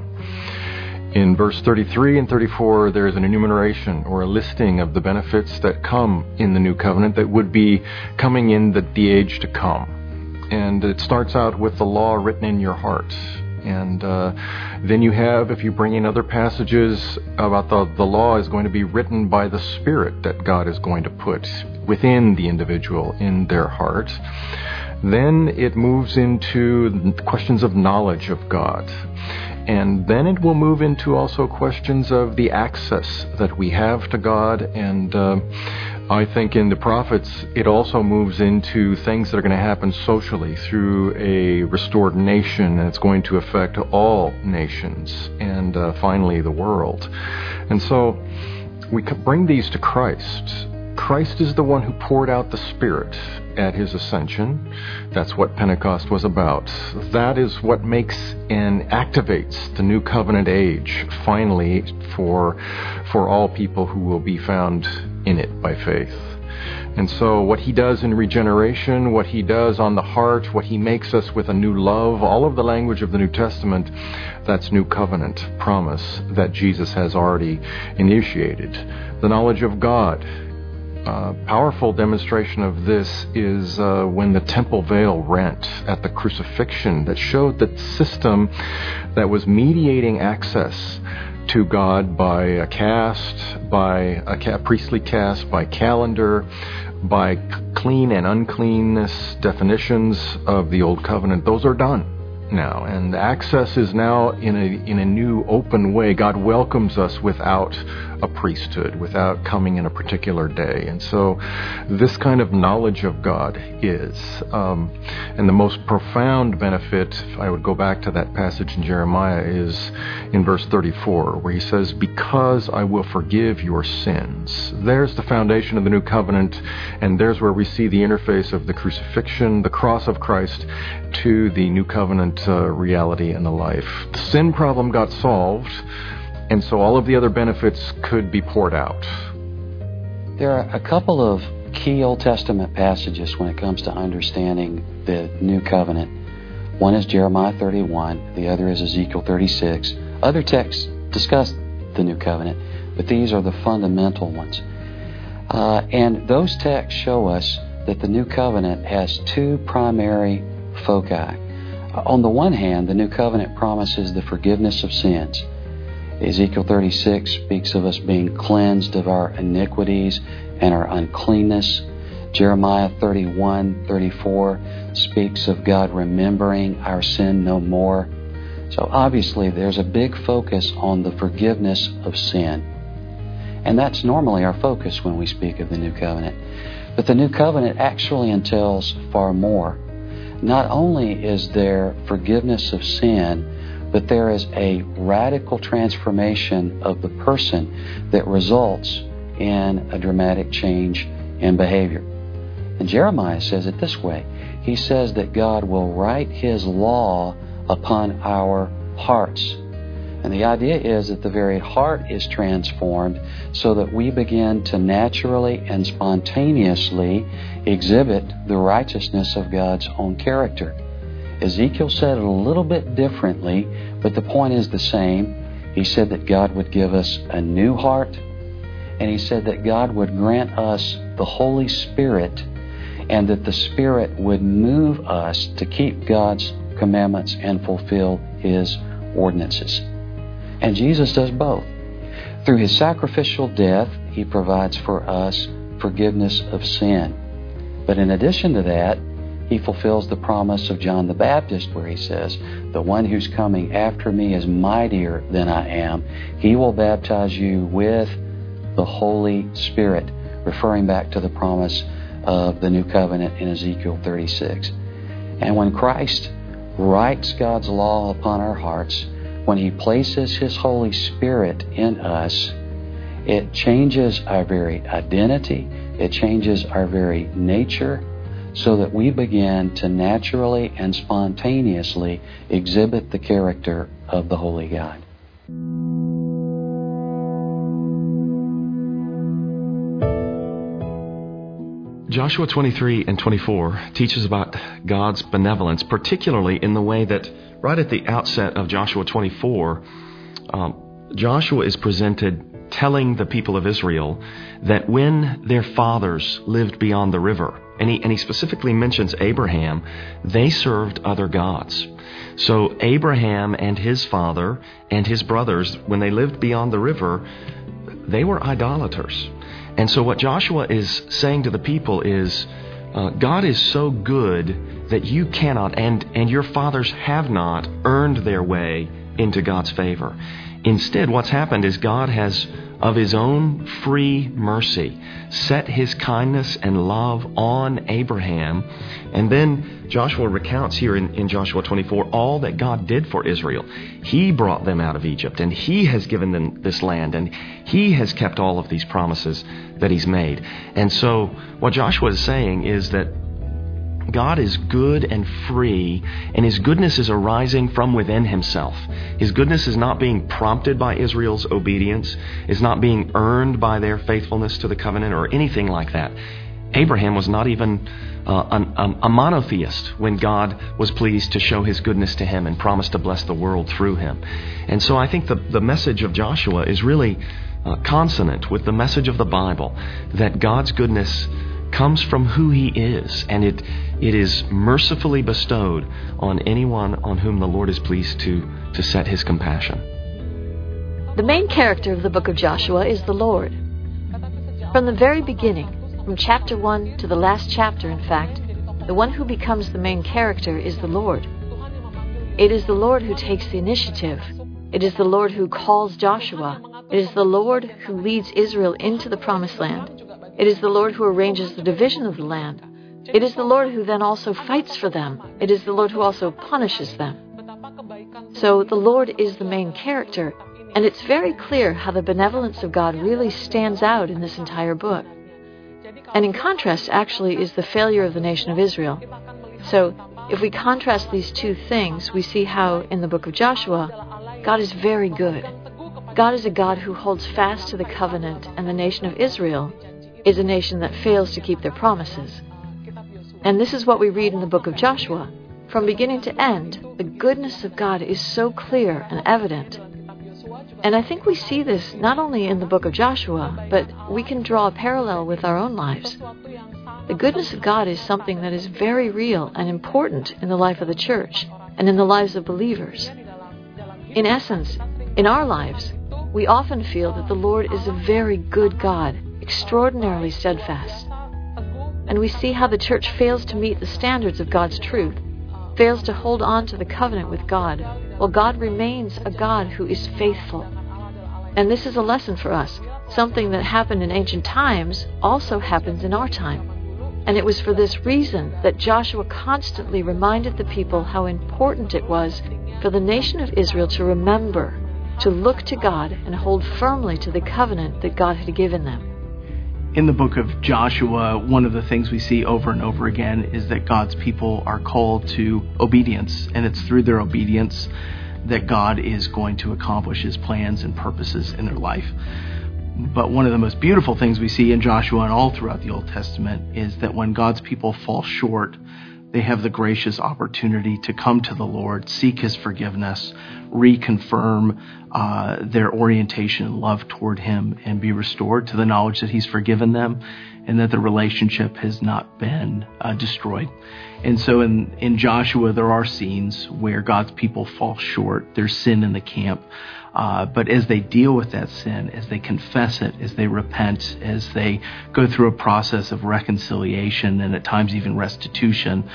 In verse 33 and 34, there is an enumeration or a listing of the benefits that come in the new covenant that would be coming in the age to come. And it starts out with the law written in your heart. And then you have, if you bring in other passages about the law is going to be written by the Spirit that God is going to put within the individual in their heart. Then it moves into questions of knowledge of God. And then it will move into also questions of the access that we have to God. And I think in the prophets, it also moves into things that are going to happen socially through a restored nation, and it's going to affect all nations and finally the world. And so we bring these to Christ. Christ is the one who poured out the Spirit at his ascension. That's what Pentecost was about. That is what makes and activates the new covenant age, finally, for all people who will be found in it by faith. And so what he does in regeneration, what he does on the heart, what he makes us with a new love, all of the language of the New Testament, that's new covenant promise that Jesus has already initiated. The knowledge of God. Powerful demonstration of this is when the temple veil rent at the crucifixion, that showed the system that was mediating access to God by a caste, by a priestly caste, by calendar, by clean and uncleanness definitions of the Old Covenant. Those are done now, and access is now in a new open way. God welcomes us without a priesthood, without coming in a particular day. And so this kind of knowledge of God is and the most profound benefit, if I would go back to that passage in Jeremiah, is in verse 34, where he says, because I will forgive your sins. There's the foundation of the new covenant, and there's where we see the interface of the crucifixion, the cross of Christ, to the new covenant reality and the life. The sin problem got solved, and so all of the other benefits could be poured out. There are a couple of key Old Testament passages when it comes to understanding the New Covenant. One is Jeremiah 31, the other is Ezekiel 36. Other texts discuss the New Covenant, but these are the fundamental ones. And those texts show us that the New Covenant has two primary foci. On the one hand, the New Covenant promises the forgiveness of sins. Ezekiel 36 speaks of us being cleansed of our iniquities and our uncleanness. Jeremiah 31:34 speaks of God remembering our sin no more. So obviously there's a big focus on the forgiveness of sin. And that's normally our focus when we speak of the New Covenant. But the New Covenant actually entails far more. Not only is there forgiveness of sin, but there is a radical transformation of the person that results in a dramatic change in behavior. And Jeremiah says it this way. He says that God will write His law upon our hearts. And the idea is that the very heart is transformed so that we begin to naturally and spontaneously exhibit the righteousness of God's own character. Ezekiel said it a little bit differently, but the point is the same. He said that God would give us a new heart, and He said that God would grant us the Holy Spirit, and that the Spirit would move us to keep God's commandments and fulfill His ordinances. And Jesus does both. Through His sacrificial death, He provides for us forgiveness of sin. But in addition to that, He fulfills the promise of John the Baptist where He says, "The one who's coming after me is mightier than I am. He will baptize you with the Holy Spirit," referring back to the promise of the New Covenant in Ezekiel 36. And when Christ writes God's law upon our hearts, when He places His Holy Spirit in us, it changes our very identity, it changes our very nature, so that we begin to naturally and spontaneously exhibit the character of the Holy God. Joshua 23 and 24 teaches about God's benevolence, particularly in the way that right at the outset of Joshua 24, Joshua is presented telling the people of Israel that when their fathers lived beyond the river, and he specifically mentions Abraham, they served other gods. So Abraham and his father and his brothers, when they lived beyond the river, they were idolaters. And so what Joshua is saying to the people is, God is so good that you cannot, and your fathers have not, earned their way into God's favor. Instead, what's happened is God has, of His own free mercy, set His kindness and love on Abraham. And then Joshua recounts here in Joshua 24 all that God did for Israel. He brought them out of Egypt, and He has given them this land, and He has kept all of these promises that He's made. And so what Joshua is saying is that God is good and free, and His goodness is arising from within Himself. His goodness is not being prompted by Israel's obedience, is not being earned by their faithfulness to the covenant or anything like that. Abraham was not even a monotheist when God was pleased to show His goodness to him and promised to bless the world through him. And so I think the message of Joshua is really consonant with the message of the Bible, that God's goodness comes from who He is, and it is mercifully bestowed on anyone on whom the Lord is pleased to set His compassion. The main character of the book of Joshua is the Lord. From the very beginning, from chapter 1 to the last chapter, in fact, the one who becomes the main character is the Lord. It is the Lord who takes the initiative. It is the Lord who calls Joshua. It is the Lord who leads Israel into the promised land. It is the Lord who arranges the division of the land. It is the Lord who then also fights for them. It is the Lord who also punishes them. So the Lord is the main character, and it's very clear how the benevolence of God really stands out in this entire book. And in contrast, actually, is the failure of the nation of Israel. So if we contrast these two things, we see how in the book of Joshua, God is very good. God is a God who holds fast to the covenant and the nation of Israel, is a nation that fails to keep their promises. And this is what we read in the book of Joshua. From beginning to end, the goodness of God is so clear and evident. And I think we see this not only in the book of Joshua, but we can draw a parallel with our own lives. The goodness of God is something that is very real and important in the life of the church and in the lives of believers. In essence, in our lives, we often feel that the Lord is a very good God, extraordinarily steadfast. And we see how the church fails to meet the standards of God's truth, fails to hold on to the covenant with God, while God remains a God who is faithful. And this is a lesson for us. Something that happened in ancient times also happens in our time. And it was for this reason that Joshua constantly reminded the people how important it was for the nation of Israel to remember, to look to God and hold firmly to the covenant that God had given them. In the book of Joshua, one of the things we see over and over again is that God's people are called to obedience, and it's through their obedience that God is going to accomplish His plans and purposes in their life. But one of the most beautiful things we see in Joshua and all throughout the Old Testament is that when God's people fall short, they have the gracious opportunity to come to the Lord, seek His forgiveness, reconfirm their orientation and love toward Him, and be restored to the knowledge that He's forgiven them and that the relationship has not been destroyed. And so in Joshua, there are scenes where God's people fall short. There's sin in the camp. But as they deal with that sin, as they confess it, as they repent, as they go through a process of reconciliation and at times even restitution,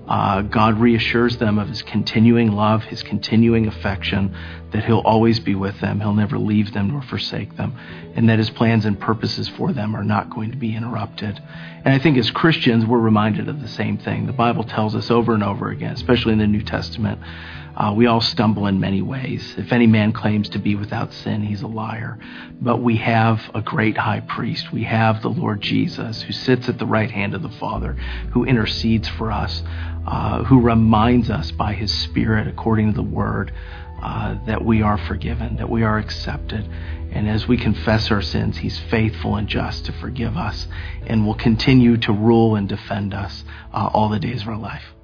God reassures them of His continuing love, His continuing affection, that He'll always be with them. He'll never leave them nor forsake them, and that His plans and purposes for them are not going to be interrupted. And I think as Christians, we're reminded of the same thing. The Bible tells us over and over again, especially in the New Testament, we all stumble in many ways. If any man claims to be without sin, he's a liar. But we have a great high priest. We have the Lord Jesus, who sits at the right hand of the Father, who intercedes for us, who reminds us by His Spirit, according to the Word, that we are forgiven, that we are accepted. And as we confess our sins, He's faithful and just to forgive us and will continue to rule and defend us all the days of our life.